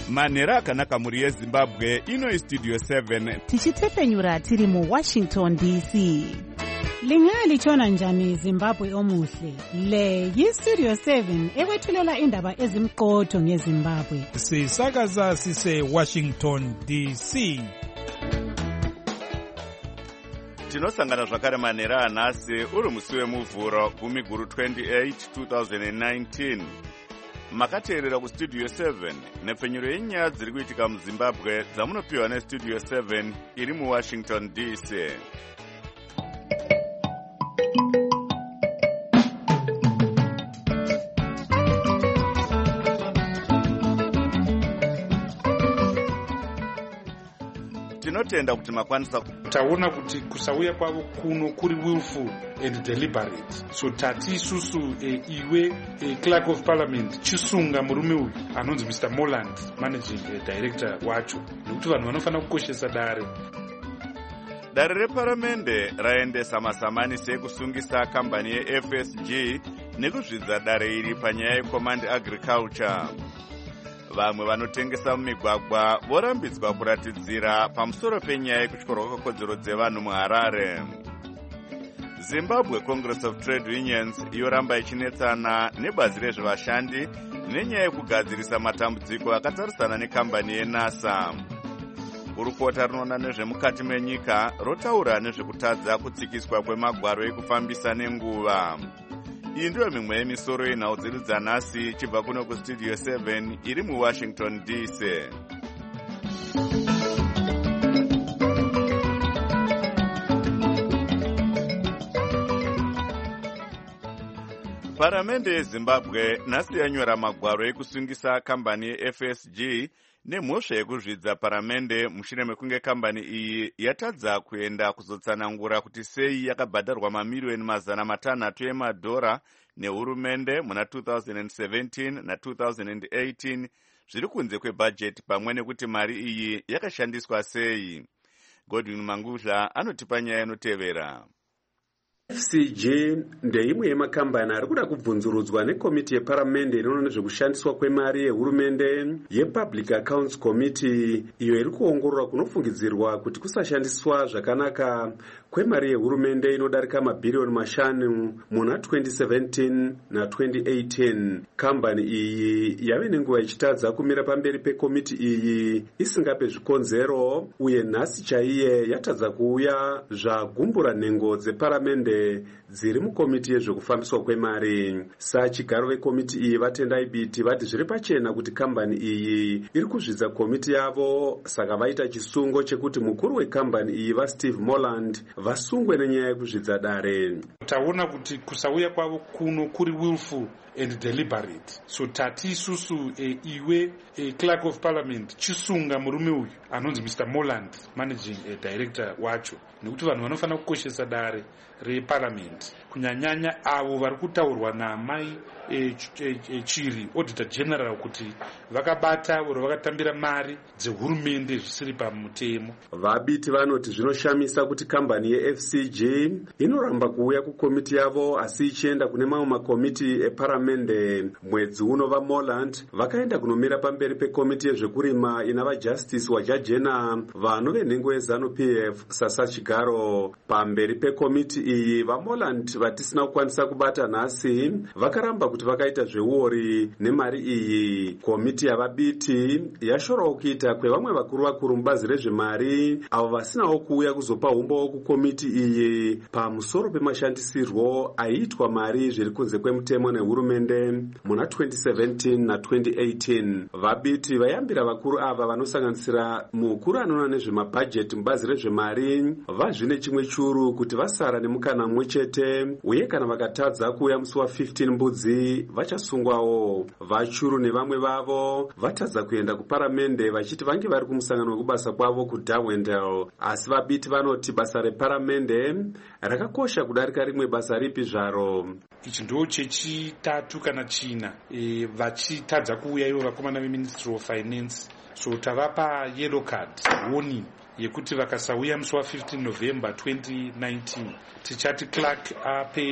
manhero akanaka mhuri yezimbabwe. Ino istudio 7 tichitefenyura tiri muWashington DC. Lingalitshona njani Zimbabwe omuhle? Le yistudio 7 ekwethulela indaba ezimqotho ngeZimbabwe. Sisakaza sise Washington DC. tinosangana zvakare manhero anhasi uri musi wemuvhuro 10/28 2019. makateerera kustudio 7 nepfenyuro yenyaya dziri kuitika muzimbabwe dzamunopiwa nestudio 7 iri muWashington DC. tinotenda kuti makwanisa taona kuti kusauya kwavo kuno kuri willful and deliberate. So tati isusu iwe clerk of parliament chisunga murume uyu anonzi Mr. Moland, managing director wacho, nekuti vanhu vanofana kukoshesa dare. Dare reparamende raendesa masamanisi ekusungisa kambani yeFSG nekuzvidza dare iri panyaya yecommand agriculture. Vamwe vanotengesa mumigwagwa vorambidzwa kuratidzira pamusoro penyaya yekutyorwa kwekodzero dzevanhu muHarare. Zimbabwe Congress of Trade Unions yoramba ichinetsana nebazi rezvevashandi nenyaya yekugadzirisa matambudziko akatarisana nekambani yeNASA. Gurukota rinoona nezvemukati menyika rotaura nezvekutadza kutsikiswa kwemagwaro ekufambisa nenguva. Iyi ndiyo mimwe yemisoro yenhau dzedu dzanhasi chibva kuno kustudio 7 iri muWashington DC. Paramende yeZimbabwe nhasi yanyora magwaro ekusungisa kambani yeFSG nemhosva yekuzvidza paramende mushure mekunge kambani iyi yatadza kuenda kuzotsanangura kuti sei yakabhadharwa mamiriyoni 500 emadhora nehurumende muna 2017 na2018 zviri kunze kwebhajeti pamwe nekuti mari iyi yakashandiswa sei. Godwin Mangudla anotipa nyaya inotevera. FCG ndeimwe yemakambani ari kuda kubvunzurudzwa nekomiti yeparamende inoona nezvekushandiswa kwemari yehurumende yePublic Accounts Committee, iyo iri kuongorora kunofungidzirwa kuti kusashandiswa zvakanaka kwemari yehurumende inodarika mabhiriyoni 5 muna 2017 na2018. Kambani iyi yave nenguva ichitadza kumira pamberi pekomiti iyi isingape zvikonzero, uye nhasi chaiye yatadza kuuya zvagumbura nhengo dzeparamende dziri mukomiti yezvekufambiswa kwemari. Sachigaro vekomiti iyi vatendai biti vati zviri pachena kuti kambani iyi iri kuzvidza komiti yavo, saka vaita chisungo chekuti mukuru wekambani iyi vaSteve Moland vasungwe nenyaya yekuzvidza dare. Taona kuti kusauya kwavo kuno kuri willful and deliberate. So tati isusu iwe clerk of parliament chisunga murume uyu anonzi Mr. Moland, managing director wacho, nekuti vanhu vanofana kukoshesa dare reparliament, kunyanyanya avo vari kutaurwa namai Chiri, auditor general, kuti vakabata oro vakatambira mari dzehurumende zvisiri pamutemo. Vabiti vanoti zvinoshamisa kuti kambani yeFCG inoramba kuuya kukomiti yavo asi ichienda kune mamwe makomiti eparamende. Mwedzi uno vaMoland vakaenda kunomira pamberi pekomiti yezvekurima ina vaJustice Wajajena, vano venhengo yeZANU-PF Sasachigaro. Pamberi pekomiti iyi vaMoland vatisina kukwanisa kubata nhasi vakaramba kuti vakaita zveuori nemari iyi. Komiti yavabiti yashorawo kuita kwevamwe vakuru mubazi rezvemari avo vasinawo kuuya kuzopa umbo kukomiti iyi pamusoro pemashandisirwo aiitwa mari zviri kunze kwemutemo nehurumende muna 2017 na2018. Vabiti vayambira vakuru ava vanosanganisira mukuru anoona nezvemabhajeti mubazi rezvemari vazvine chimwe churu kuti vasara nemukana mumwe chete, uye kana vakatadza kuuya musi wa15 mbudzi vachasungwawo. Vachuru nevamwe vavo vatadza kuenda kuparamende vachiti vange vari kumusangano wekubasa kwavo kuDarwendale, asi vabiti vanoti basa reparamende rakakosha kudarika rimwe basa ripi zvaro. Ichi ndo chechitatu kana china vachitadza kuuya ivo vakomana veMinistry of Finance. So tavapa yellow card warning yekuti vakasauya musi wa15 November 2019 tichati clerk ape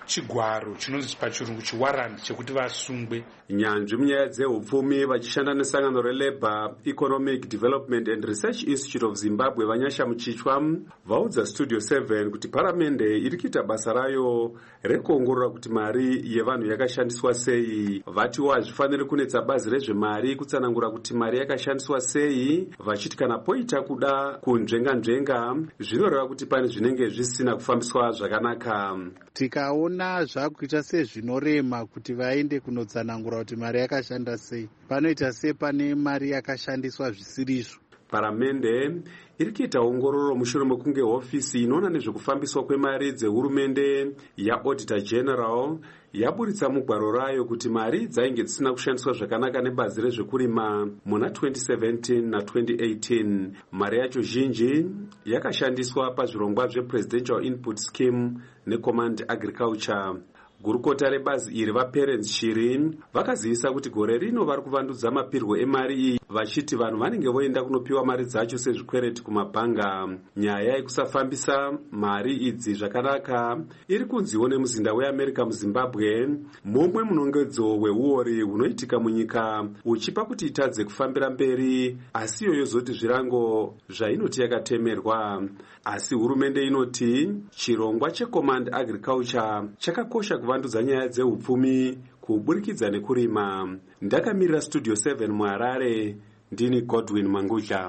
chigwaro chinonzi pachirungu chiwarrant chekuti vasungwe. Nyanzvi munyaya dzehupfumi vachishanda nesangano reLabour Economic Development and Research Institute of Zimbabwe Vanyasha Muchichwa vaudza Studio 7 kuti paramende iri kuita basa rayo rekuongorora kuti mari yevanhu yakashandiswa sei. Vatiwo hazvifaniri kunetsa bazi rezvemari kutsanangura kuti mari yakashandiswa sei, vachiti kana poita kuda kunzvenga-nzvenga zvinoreva kuti pane zvinenge zvisina kufambiswa zvakanaka. Tikaona zvakuita sezvinorema kuti vaende kunotsanangura kuti mari yakashanda sei, panoita sepane mari yakashandiswa zvisirizvo. Paramende iri kuita ongororo mushure mekunge hofisi inoona nezvekufambiswa kwemari dzehurumende yaAuditor General yaburitsa mugwaro rayo kuti mari dzainge dzisina kushandiswa zvakanaka nebazi rezvekurima muna 2017 na2018. Mari yacho zhinji yakashandiswa pazvirongwa zvePresidential Input Scheme neCommand Agriculture. Gurukota rebazi iri vaParents Shiri vakazivisa kuti gore rino vari kuvandudza mapirwo emari iyi vachiti vanhu vanenge voenda kunopiwa mari dzacho sezvikwereti kumabhanga. Nyaya yekusafambisa mari idzi zvakanaka iri kunziwo nemuzinda weAmerica muZimbabwe, momwe munongedzo weuori hunoitika munyika uchipa kuti itadze kufambira mberi, asi iyoyo zoti zvirango zvainoti yakatemerwa. Asi hurumende inoti chirongwa cheCommand Agriculture chakakosha kuvandudza nyaya dzehupfumi kuburikidza nekurima. Ndakamirira Studio 7 muHarare, ndini Godwin Mangudla.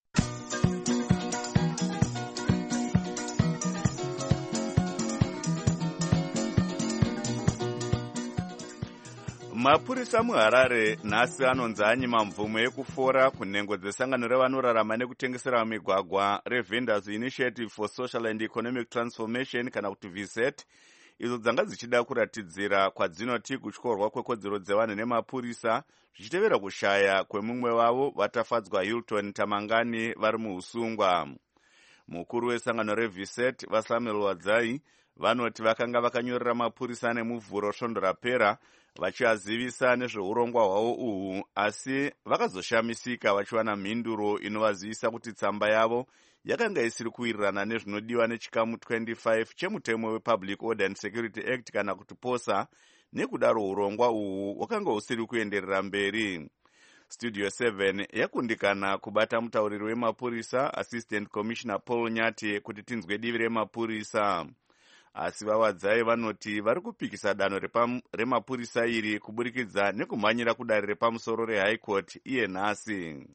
Mapurisa muHarare nhasi anonzi anyima mvumo yekufora kunhengo dzesangano revanorarama nekutengesera migwagwa reVendors Initiative for Social and Economic Transformation kana kuti VSET, idzo dzanga dzichida kuratidzira kwadzinoti kutyorwa kwekodzero dzevanhu nemapurisa zvichitevera kushaya kwemumwe wavo vatafadzwa Hilton Tamangani vari muusungwa. Mukuru wesangano reVSET vaSamuel Wadzai vanoti vakanga vakanyorera mapurisa nemuvhuro svondo rapera vachiazivisa nezveurongwa hwavo uhu, asi vakazoshamisika vachiwana mhinduro inovazivisa kuti tsamba yavo yakanga isiri kuwirirana nezvinodiwa nechikamu 25 chemutemo wePublic Order and Security Act kana kuti POSA, nekudaro urongwa uhu wakanga usiri kuenderera mberi. Studio 7 yakundikana kubata mutauriri wemapurisa Assistant Commissioner Paul Nyati kuti tinzwe divi remapurisa. Asi vaWadzai vanoti vari kupikisa danho remapurisa iri kuburikidza nekumhanyira kudare repamusoro reHigh Court iye nhasi.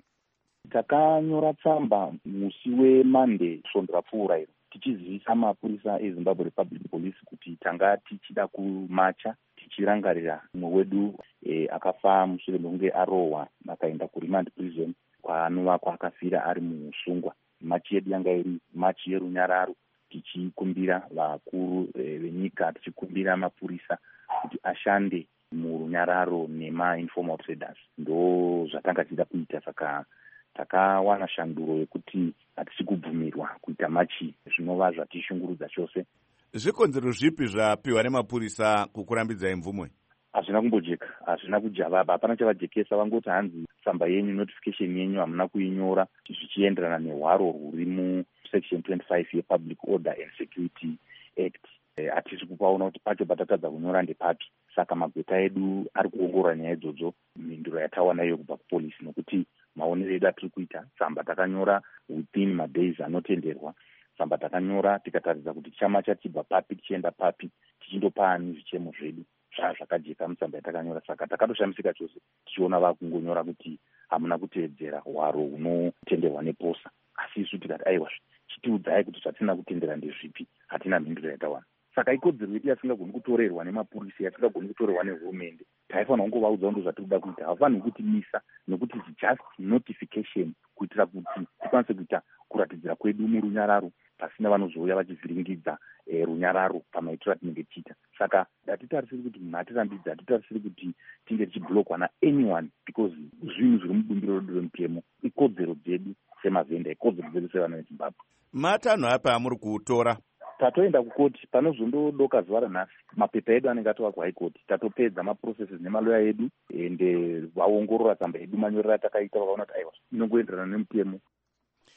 Takanyora tsamba musi weMonday svondo rapfuura iro tichizivisa mapurisa eZimbabwe Republic Police kuti tanga tichida kumacha tichirangarira mumwe wedu akafa mushure mekunge arohwa akaenda kuRemand Prison kwaanova kwaakafira ari muusungwa. Machi yedu yanga iri machi yerunyararo, tichikumbira vakuru venyika, tichikumbira mapurisa kuti ashande murunyararo nemainformal traders. Ndo zvatanga tichida kuita, saka takawana shanduro yekuti hatisi kubvumirwa kuita machi, zvinova zvatishungurudza chose. Zvikonzero zvipi zvapiwa nemapurisa kukurambidzai mvumo? Hazvina kumbojeka, hazvina kujavaba, hapana chavajekesa. Vangoti hanzi tsamba yenyu, notification yenyu hamuna kuinyora zvichienderana nehwaro rwuri musection 25 yePublic Order and Security Act. Hatisi kupaona kuti pacho patatadza kunyora ndepapi. Saka magweta edu ari kuongorora nyaya idzodzo, mhinduro yatawana iyo kubva kupolisi, nokuti maonero edu atiri kuita tsamba takanyora within madays anotenderwa. Tsamba takanyora tikataridza kuti chama chatibva papi tichienda papi, tichindopa ani zvichemo zvedu. Zvakajeka mutsamba yatakanyora, saka takatoshamisika chose tichiona vakungonyora kuti hamuna kuteedzera hwaro hunotenderwa nePOSA. Asi isu tikati aiwa, chitiudzai kuti zvatina kutendera ndezvipi, hatina mhinduro yatawana. Saka ikodzero yedu yasingagoni kutorerwa nemapurisa, yasingagoni kutorerwa nehurumende. Taifanira kungovaudza ndo zvatiri kuita, havafaniri kutimisa, nokuti just notification kuitira kuti tikwanise kuita kuratidzira kwedu murunyararo pasina vanozouya vachivhiringidza runyararo pamaitiro atinenge tichiita. Saka hatitarisiri kuti munhu atirambidza, hatitarisiri kuti tinge tichiblokwa naanyone, because zvinhu zviri mubumbiro redu remutemo, ikodzero dzedu semavhenda, ikodzero dzedu sevanhu veZimbabwe. Matanho apa amuri kutora? Tatoenda kukoti, panozondodoka zuva ranhasi, mapepa edu anenge atova kuHigh Court. Tatopedza maprocesses nemaloya edu, ende vaongorora tsamba yedu, manyorera atakaita, vakaona kuti aiwa inongoenderana nemutemo.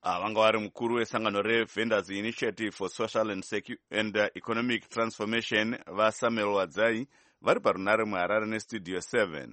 vanga vari mukuru wesangano reVendors Initiative for Social and Economic Transformation vaSamuel Wadzai vari parunare muHarare neStudio 7.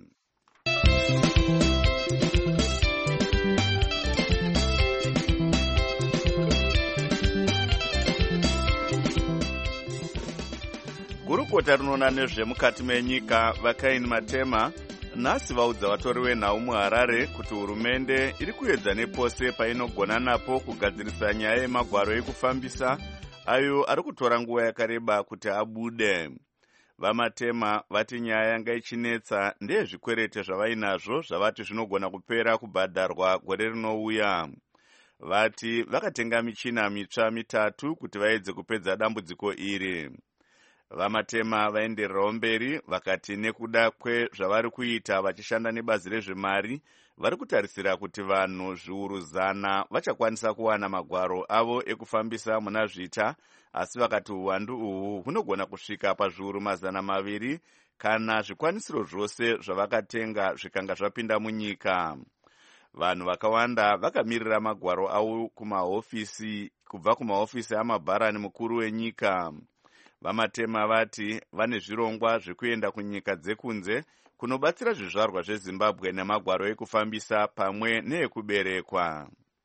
Gurukota rinoona nezvemukati menyika vakaini Matema nhasi vaudza vatori venhau muHarare kuti hurumende iri kuedza nepose painogona napo kugadzirisa nyaya yemagwaro ekufambisa ayo ari kutora nguva yakareba kuti abude. VaMatema vati nyaya yanga ichinetsa ndeyezvikwerete zvavainazvo zvavati zvinogona kupera kubhadharwa gore rinouya. Vati vakatenga michina mitsva 3 kuti vaedze kupedza dambudziko iri. VaMatema vaendererawo mberi vakati nekuda kwezvavari kuita vachishanda nebazi rezvemari vari kutarisira kuti vanhu zviuru 100 vachakwanisa kuwana magwaro avo ekufambisa muna zvita, asi vakati uwandu uhwu hunogona kusvika pazviuru 200 kana zvikwanisiro zvose zvavakatenga zvikanga zvapinda munyika. Vanhu vakawanda vakamirira magwaro avo kubva kumahofisi amabharani mukuru wenyika. VaMatema vati vane zvirongwa zvekuenda kunyika dzekunze kunobatsira zvizvarwa zveZimbabwe nemagwaro ekufambisa pamwe neekuberekwa.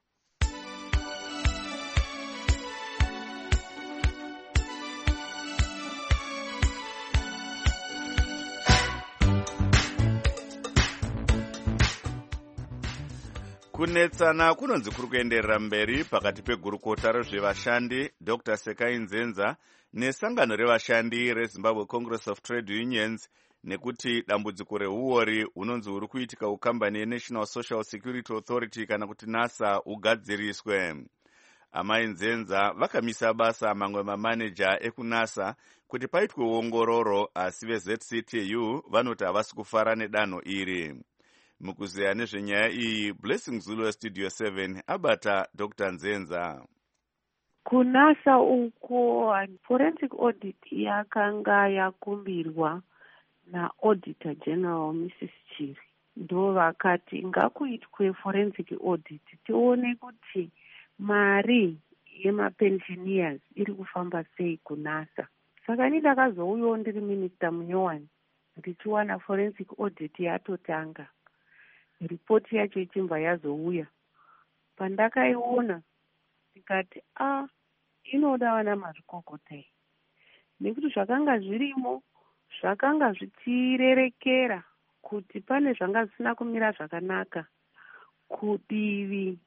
Kunetsana kunonzi kuri kuenderera mberi pakati pegurukota rezvevashandi Dr. Sekai Nzenza nesangano revashandi reZimbabwe Congress of Trade Unions nekuti dambudziko reuori hunonzi huri kuitika ukambani yeNational Social Security Authority kana kuti NASA ugadziriswe. Amai Nzenza vakamisa basa mamwe mamaneja ekunasa kuti paitwe uongororo, asi veZCTU vanoti havasi kufara nedanho iri. Mukuzeya nezvenyaya iyi, Blessing Zulu weStudio 7 abata Dr. Nzenza. Kunasa uko forensic audit yakanga yakumbirwa naAuditor General Mrs. Chiri. Ndo vakati ngakuitwe forensic audit tione kuti mari yemapensioners iri kufamba sei kunasa. Saka ini ndakazouyawo ndiri Minister Munyowani ndichiwana forensic audit yatotanga. Ripoti yacho ichimba yazouya. Pandakaiona ndikati inoda vana mazvikokota. Nekuti zvakanga zvirimo zvakanga zvichirerekera kuti pane zvanga zvisina kumira zvakanaka kudivi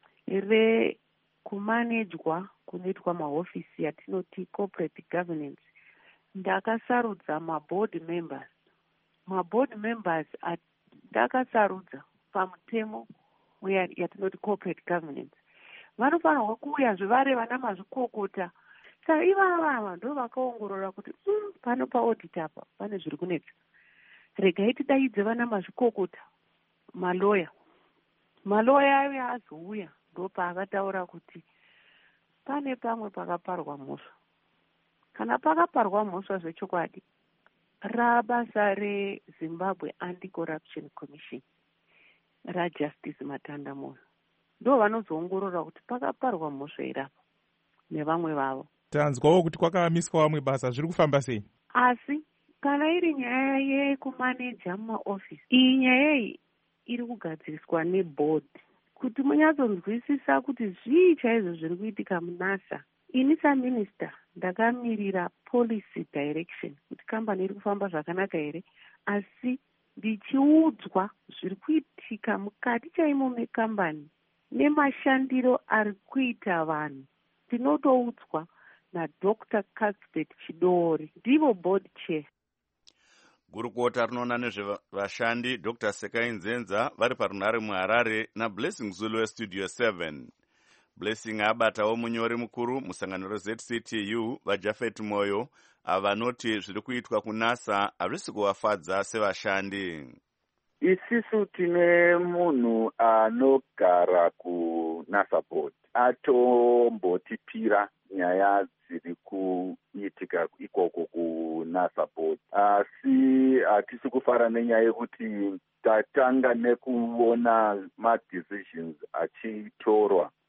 rekumanejwa kunoitwa mahofisi yatinoti corporate governance. Ndakasarudza maboard members ndakasarudza pamutemo yatinoti corporate governance. Vanofanirwa kuuya zvivare vana mazvikokota. Saka ivava ndo vakaongorora kuti pano paaudit apa pane zviri kunetsa. Regai tidaidze vana mazvikokota, maloya ayo azouya ndo paakataura kuti pane pamwe pakaparwa mhosva. Kana pakaparwa mhosva zvechokwadi, rabasa reZimbabwe Anti-Corruption Commission raJustice Matandamoyo ndo vanozoongorora kuti pakaparwa mhosva irapa nevamwe vavo. Tanzwawo kuti kwakamiswa vamwe basa, zviri kufamba sei? Asi kana iri nyaya yekumaneja mumaofisi, iyi nyaya iyi iri kugadziriswa neboard kuti munyatsonzwisisa kuti zvii chaizvo zviri kuitika munasa. Ini saminister ndakamirira policy direction kuti kambani iri kufamba zvakanaka here, asi ndichiudzwa zviri kuitika mukati chaimo mekambani nemashandiro ari kuita vanhu. Tinotoudzwa naDr. Cuthbert Chidori, ndivo board chair. Gurukota rinoona nezvevashandi Dr. Sekai Nzenza vari parunare muHarare naBlessing Zulu weStudio 7. Blessing abatawo munyori mukuru musangano reZCTU vaJafet Moyo avanoti zviri kuitwa kunasa hazvisi kuvafadza sevashandi. Isisu tine munhu anogara kunasa board atombotipira nyaya dziri kuitika ikoko kunasa board, asi hatisi kufara nenyaya yekuti tatanga nekuona madecisions achitorwa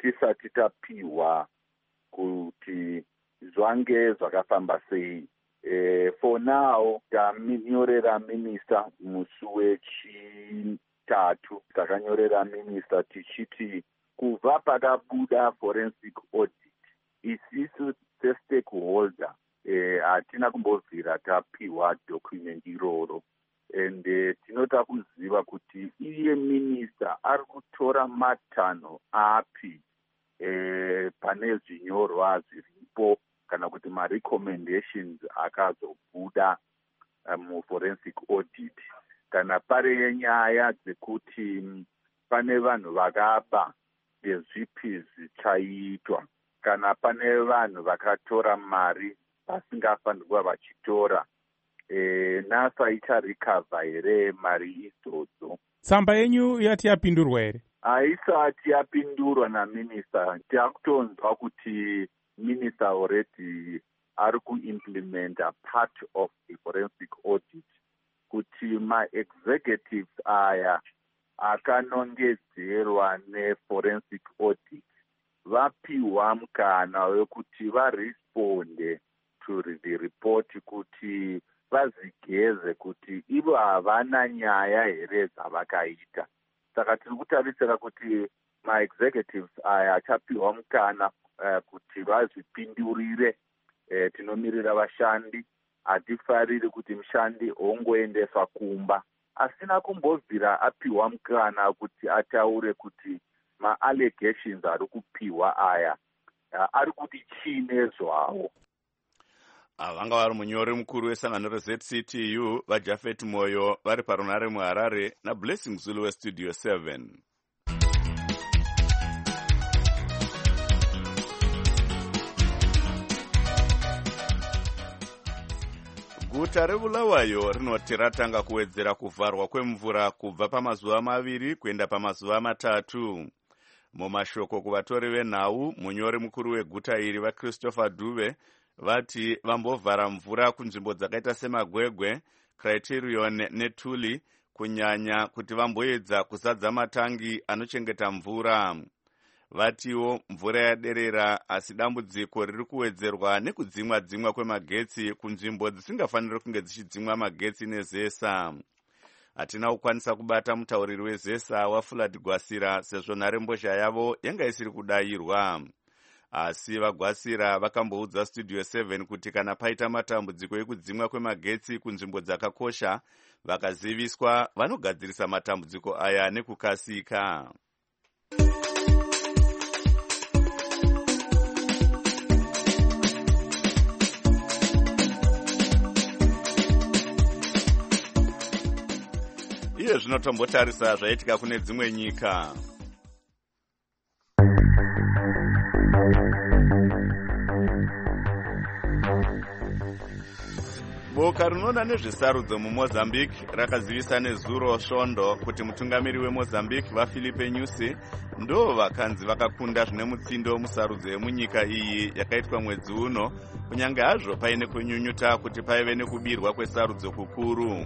tisati tapiwa kuti zvange zvakafamba sei. For now taminyorera minista musi wechitatu, takanyorera minista tichiti kubva pakabuda forensic audit isisu sestakeholder hatina kumbobvira tapiwa document iroro, and tinota kuziva kuti iye minista ari kutora matanho api pane zvinyorwa zviripo kana kuti ma-recommendations akazobuda muforensic audit, kana pari nyaya dzekuti pane vanhu vakaba nezvipi zvichaitwa, kana pane vanhu vakatora mari vasingafanirwa vachitora, NASA icharikavha here mari idzodzo. Tsamba yenyu yati yapindurwa here? Haisati yapindurwa naminista. Takutonzwa kuti minista already ari kuimplementa part of the forensic audit, kuti ma-executives aya akanongedzerwa ne-forensic audit vapiwa mukana wekuti varesponde to the report, kuti vazigeze kuti ivo havana nyaya here dzavakaita. Saka tiri kutarisira kuti ma-executives aya achapiwa mukana kuti vazvipindurire. Tinomirira vashandi, hatifariri kuti mushandi ongoendeswa kumba asina kumbobvira apiwa mukana kuti ataure kuti ma-allegations ari kupiwa aya ari kuti chine zvawo. Vanga vari munyori mukuru wesangano reZCTU vaJafet Moyo vari parunare muHarare naBlessing Zulu weStudio 7. Guta reBulawayo rinoti ratanga kuwedzera kuvharwa kwemvura kubva pamazuva 2 kuenda pamazuva 3. Mumashoko kuvatori venhau, munyori mukuru weguta iri vaChristopher Dube vati vambovhara mvura kunzvimbo dzakaita semagwegwe, Criterion neTuli kunyanya kuti vamboedza kuzadza matangi anochengeta mvura. Vatiwo mvura yaderera, asi dambudziko riri kuwedzerwa nekudzimwa kwemagetsi kunzvimbo dzisingafaniri kunge dzichidzimwa magetsi neZESA. Hatina kukwanisa kubata mutauriri weZESA waFulad Gwasira sezvo nharembozha yavo yanga isiri kudayirwa. Asi vaGwasira vakamboudza Studio 7 kuti kana paita matambudziko ekudzimwa kwemagetsi kunzvimbo dzakakosha, vakaziviswa vanogadzirisa matambudziko aya nekukasika. Iye zvinotombotarisa zvaitika kune dzimwe nyika. Boka rinoona nezvesarudzo muMozambique rakazivisa nezuro svondo kuti mutungamiri weMozambique vaFilipe Nyusi ndo vakanzi vakakunda zvine mutsindo musarudzo yemunyika iyi yakaitwa mwedzi uno, kunyange hazvo paine kunyunyuta kuti paive nekubirwa kwesarudzo kukuru.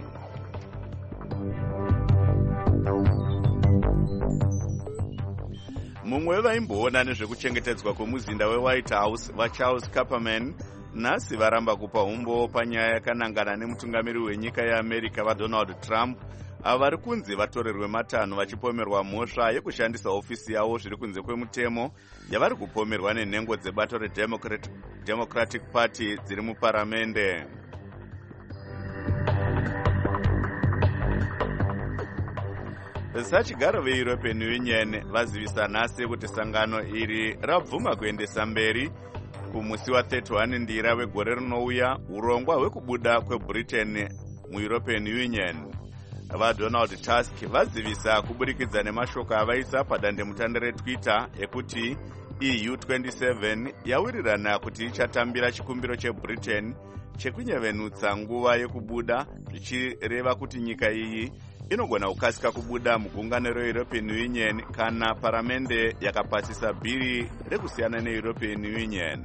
Mumwe wevaimboona nezvekuchengetedzwa kwemuzinda weWhite House vaCharles Kupperman nhasi varamba kupa umbo panyaya yakanangana nemutungamiri wenyika yeAmerica vaDonald Trump, avo vari kunzi vatorerwe matanho vachipomerwa mhosva yekushandisa ofisi yavo zviri kunze kwemutemo yavari kupomerwa nenhengo dzebato reDemocratic Party dziri muparamende. Sachigaro veEuropean Union vazivisa nhasi kuti sangano iri rabvuma kuendesa mberi kumusi wa31 ndira wegore rinouya urongwa hwekubuda kweBritain muEuropean Union. VaDonald Tusk vazivisa kuburikidza nemashoko avaisa padandemutande reTwitter ekuti EU27 yawirirana kuti ichatambira chikumbiro cheBritain chekunyevenutsa nguva yekubuda, zvichireva kuti nyika iyi inogona kukasika kubuda mugungano reEuropean Union kana paramende yakapasisa bhiri rekusiyana neEuropean Union.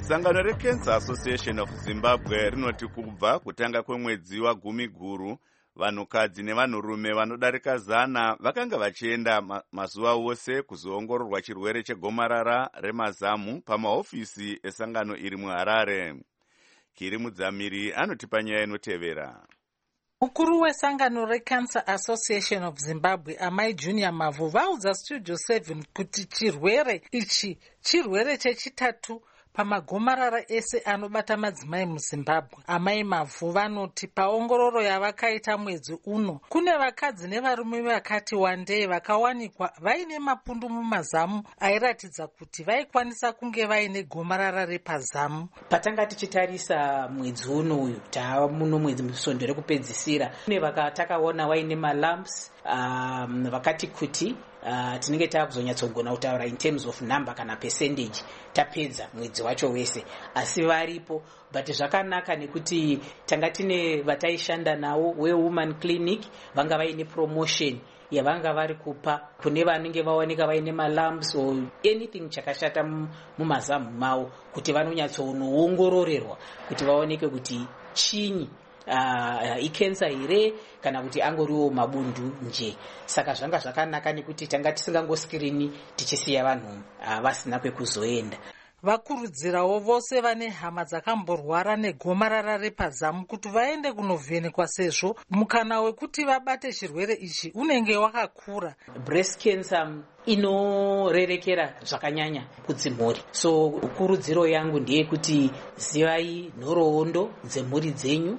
Sangano reCancer Association of Zimbabwe rinoti kubva kutanga kwemwedzi wa10 guru vanhukadzi nevanhurume vanodarika 100 vakanga vachienda mazuva ose kuzoongororwa chirwere chegomarara remazamu pamahofisi esangano iri muHarare. Kiri Mudzamiri anotipa nyaya inotevera. Mukuru wesangano reCancer Association of Zimbabwe Amai Junior Mavu vaudza Studio 7 kuti chirwere ichi chirwere chechitatu pamagomarara ese anobata madzimai muZimbabwe. Amai Mavu vanoti paongororo yavakaita mwedzi uno kune vakadzi nevarume vakati wandei vakawanikwa vaine mapundu mumazamu airatidza kuti vaikwanisa kunge vaine gomarara repazamu. Patanga tichitarisa mwedzi uno uyu taamuno mwedzi musondo rekupedzisira kune vakatakaona vaine malamps vakati kuti tinenge taakuzonyatsogona kutaura in terms of number kana percentage tapedza mwedzi wacho wese, asi varipo. But zvakanaka nekuti tanga tine vataishanda nawo wewoman clinic vanga vaine promotion yavanga vari kupa kune vanenge vaoneka vaine malamps or anything chakashata mumazamu mavo kuti vanonyatsonoongororerwa kuti vaoneke kuti chinyi ikensa here kana kuti angoriwo mabundu nje. Saka zvanga zvakanaka nekuti tanga tisingangoskirini tichisiya vanhu vasina kwekuzoenda. Vakurudzirawo vose vane hama dzakamborwara negomarara repazamu kuti vaende kunovhenekwa sezvo mukana wekuti vabate chirwere ichi unenge wakakura. Breast cancer inorerekera zvakanyanya kudzimhuri, so kurudziro yangu ndeyekuti zivai nhoroondo dzemhuri dzenyu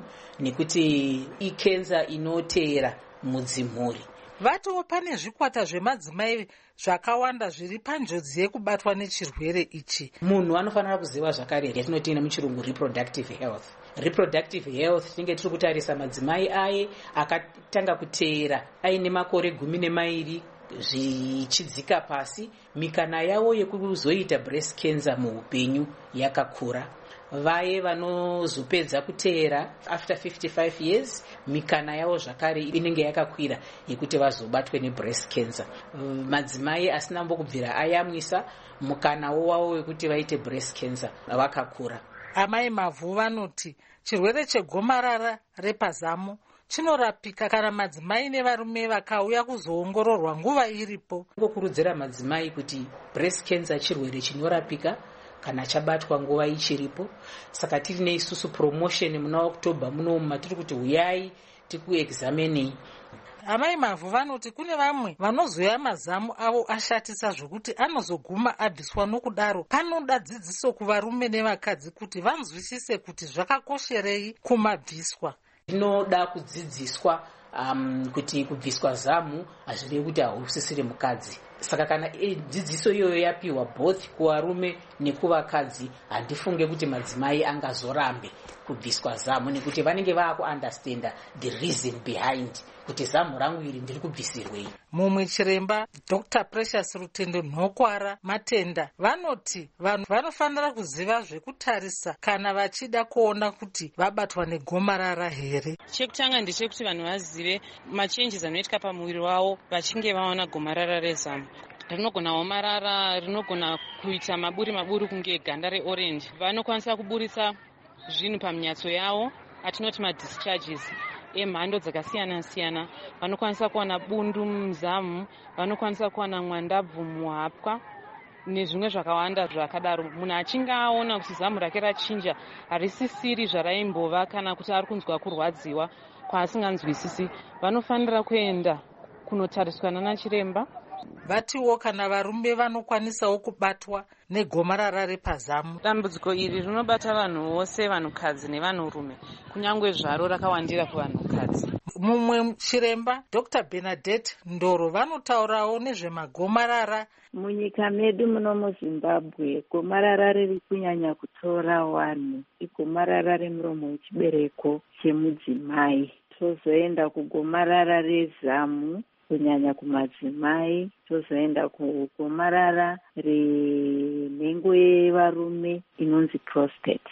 nekuti ikensa inoteera mudzimhuri. Vatiwo pane zvikwata zvemadzimai zvakawanda zviri panjodzi yekubatwa nechirwere ichi. Munhu anofanira kuziva zvakare yatinoti nemuchirungu reproductive health. Reproductive health tinenge tiri kutarisa madzimai aye akatanga kuteera aine makore 12 zvichidzika pasi, mikana yavo yekuzoita breast cancer muupenyu yakakura. Vaye vanozopedza kuteera after 55 years mikana yavo zvakare inenge yakakwira yekuti vazobatwe nebreast cancer. Madzimai asina mbokubvira ayamwisa mukanawo wavo wekuti vaite breast cancer vakakura. Amai Mavu vanoti chirwere chegomarara repazamu chinorapika kana madzimai nevarume vakauya kuzoongororwa nguva iripo. Ngokurudzira madzimai kuti breast cancer chirwere chinorapika kana chabatwa nguva ichiripo. Saka tiri neisusu promotion muna October muno matiri kuti uyai tikuexaminei. Amai Mavu vanoti kune vamwe vanozoya mazamu avo ashatisa zvokuti anozoguma abviswa. Nokudaro panoda dzidziso kuvarume nevakadzi kuti vanzwisise kuti zvakakosherei kumabviswa. Zvinoda kudzidziswa kuti kubviswa zamu hazvirevi kuti hausisiri mukadzi. Saka kana dzidziso iyoyo yapiwa both kuvarume nekuvakadzi, handifunge kuti madzimai angazorambe kubviswa zamu nekuti vanenge vaakuunderstanda the reason behind kuti zamu rangu iri ndiri kubvisirwei. Mumwe chiremba Dr. Precious Rutendo Nhokwara Matenda vanoti vanhu vanofanira kuziva zvekutarisa kana vachida kuona kuti vabatwa negomarara here. Chekutanga ndechekuti vanhu vazive machanges anoitika pamuviri wavo vachinge vaona gomarara rezamu. Rinogona omarara, rinogona kuita maburi kunge ganda reorange. Vanokwanisa kuburitsa zvinhu paminyatso yavo atinoti madischarges emhando dzakasiyana-siyana. Vanokwanisa kuwana bundu muzamu, vanokwanisa kuwana mwandabvu muhapwa nezvimwe zvakawanda zvakadaro. Munhu achinge aona kuti zamu rake rachinja, harisisiri zvaraimbova kana kuti ari kunzwa kurwadziwa kwaasinganzwisisi, vanofanira kuenda kunotariswa nana chiremba. Vatiwo kana varume vanokwanisawo kubatwa negomarara repazamu. Dambudziko iri rinobata vanhu vose, vanhukadzi nevanhurume, kunyange zvaro rakawandira kuvanhukadzi. Mumwe chiremba Dr. Bernadette Ndoro vanotaurawo nezvemagomarara. Munyika medu muno muZimbabwe gomarara riri kunyanya kutora vanhu igomarara remuromo wechibereko chemudzimai. Tozoenda kugomarara rezamu kunyanya kumadzimai, tozoenda kugomarara renhengo yevarume inonzi prostate.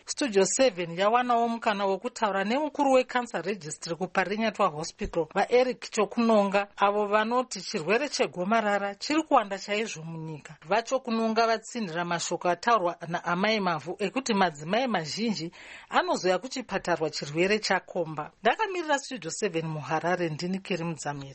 Studio 7 yawanawo mukana wekutaura nemukuru wecancer registry kuparinyatwa hospital vaEric Chokunonga, avo vanoti chirwere chegomarara chiri kuwanda chaizvo munyika. VaChokunonga vatsindira mashoko ataurwa naamai mavhu ekuti madzimai mazhinji anozoya kuchipatarwa chirwere chakomba. Ndakamirira Studio 7 muHarare, ndini Keri Mudzamiri.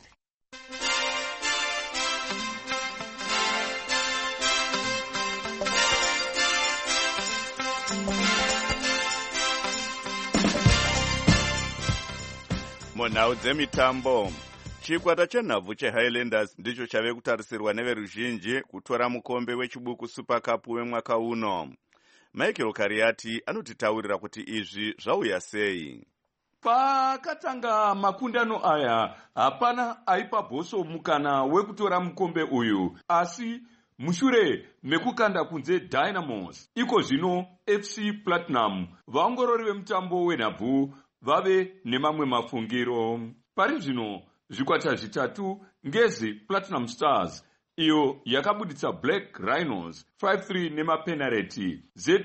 Munhau dzemitambo, chikwata chenhabvu cheHighlanders ndicho chave kutarisirwa neveruzhinji kutora mukombe wechibuku Super Cup wemwaka uno. Michael Kariati anotitaurira kuti izvi zvauya sei. Pakatanga makundano aya hapana aipa Bhoso mukana wekutora mukombe uyu, asi mushure mekukanda kunze Dynamos, iko zvino FC Platinum vaongorori vemutambo wenhabvu vave nemamwe mafungiro. Pari zvino zvikwata zvitatu ngezi Platinum Stars iyo yakabuditsa Black Rhinos 5-3 nemapenalty,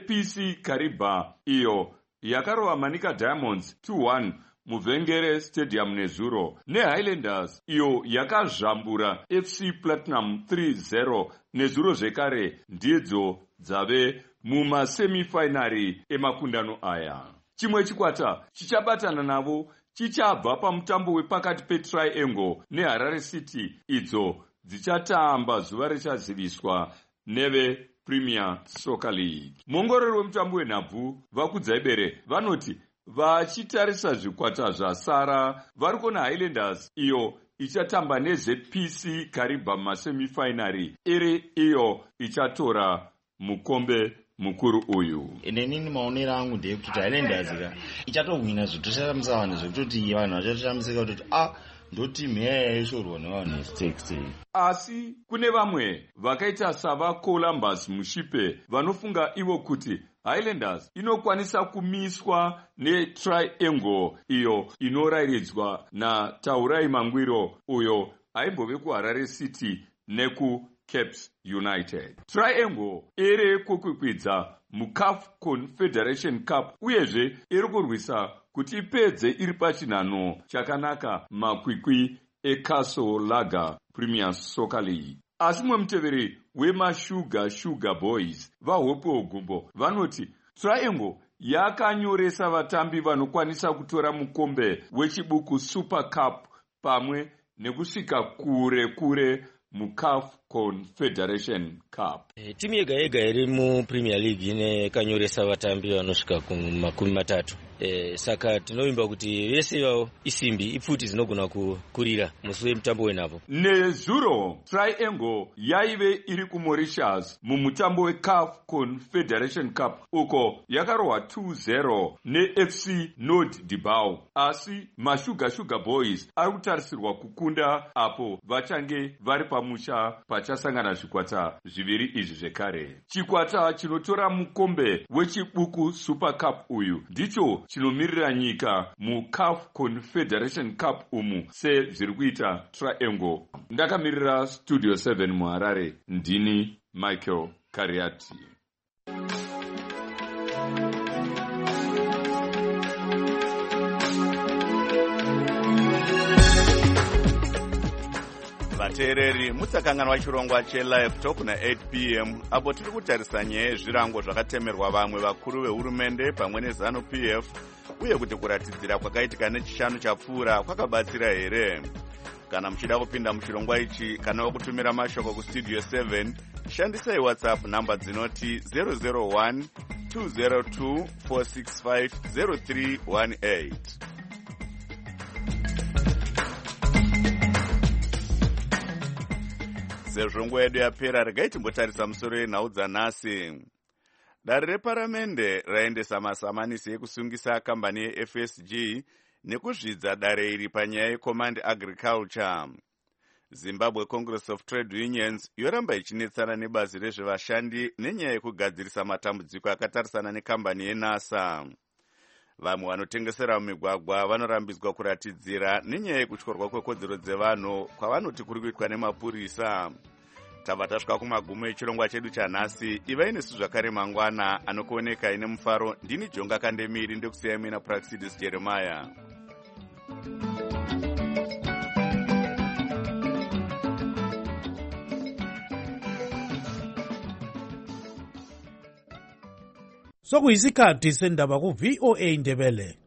ZPC Kariba iyo yakarova Manika Diamonds 2-1 muVengere Stadium nezuro, neHighlanders iyo yakazvambura FC Platinum 3-0 nezuro zvekare, ndidzo dzave mumasemifinari emakundano aya. Chimwe chikwata chichabatana navo chichabva pamutambo wepakati peTriangle neHarare City, idzo dzichatamba zuva richaziviswa neve Premier Soccer League. Muongorori wemutambo wenhabvu Vakudzaibere vanoti vachitarisa zvikwata zvasara vari kuona Highlanders iyo ichatamba neZPC Kariba mumasemifinari iri iyo ichatora mukombe mukuru uyu. Inini maonero angu ndeyekuti Highlanders ichatohwina zvitoshamisa zvekutoti vanhu vachatoshamisika kuti ndoti mheya yaishorwa nevanhu veStakes. Asi kune vamwe vakaita sava Columbus Mushipe vanofunga ivo kuti Highlanders inokwanisa kumiswa neTriangle iyo inorayiridzwa naTaurai Mangwiro uyo aimbove kuHarare City nekuCaps United. Triangle iri kukwikwidza muCAF Confederation Cup uyezve iri kurwisa kuti ipedze iri pachinhano chakanaka makwikwi eCastle Lager Premier Soccer League. Asi muteveri weMashuga Boys vaHope Ogumbo vanoti Triangle yakanyoresa vatambi vanokwanisa kutora mukombe wechibuku Super Cup pamwe nekusvika kure muCAF Confederation Cup. Timu yega yega iri muPremier League inekanyoresa vatambi vanosvika ku30. Saka tinovimba kuti vese ivavo isimbi ipfuti dzinogona kukurira musi wemutambo wenhabvu. Nezuro Triangle yaive iri kuMauritius mumutambo weCAF Confederation Cup uko yakarohwa 2-0 neFC Nord Dibao, asi Mashuga Boys ari kutarisirwa kukunda apo vachange vari pamusha pachasangana zvikwata zviviri izvi zvekare. Chikwata chinotora mukombe wechibuku Super Cup uyu ndicho chinomirira nyika muCAF Confederation Cup umu sezviri kuita Triangle. Ndakamirira Studio 7 muHarare, ndini Michael Kariati. Vateereri, mutsakanganwa chirongwa cheLive Talk na8 p.m. apo tiri kutarisa nyaya yezvirango zvakatemerwa vamwe vakuru vehurumende pamwe neZANU-PF uye kuti kuratidzira kwakaitika nechishanu chapfuura kwakabatsira here. Kana muchida kupinda muchirongwa ichi kana wakutumira mashoko kuStudio 7, shandisai WhatsApp namba dzinoti 001 202 465 0318. Sezvo nguva yedu yapera, regai timbotarisa musoro yenhau dzanhasi. Dare reparamende raendesa masamanisi ekusungisa kambani yeFSG nekuzvidza dare iri panyaya yeCommand Agriculture. Zimbabwe Congress of Trade Unions yoramba ichinetsana nebazi rezvevashandi nenyaya yekugadzirisa matambudziko akatarisana nekambani yeNASA. Vamwe vanotengesera mumigwagwa vanorambidzwa kuratidzira nenyaya yekutyorwa kwekodzero dzevanhu kwavanoti kuri kuitwa nemapurisa. tabva tasvika kumagumo echirongwa chedu chanhasi. ivai nesu zvakare mangwana anokuoneka ine mufaro. Ndini Jonga Kandemiri ndekusiyai mina Praxidis Jeremiah. Sokuyisikhathi sendaba ku VOA Ndebele.